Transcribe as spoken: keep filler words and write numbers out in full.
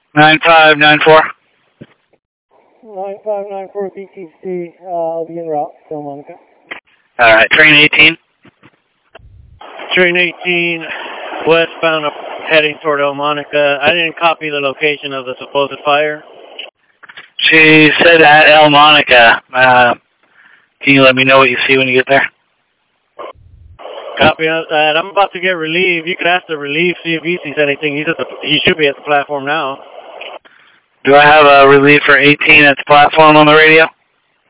nine five nine four. nine five nine four B T C, uh, I'll be en route, Delmarva. Alright, train eighteen. Train eighteen, westbound, heading toward Delmarva. I didn't copy the location of the supposed fire. She said at El Monica. Uh, can you let me know what you see when you get there? Copy of that. I'm about to get relief. You could ask the relief, see if he sees anything. He's at the, he should be at the platform now. Do I have a relief for eighteen at the platform on the radio?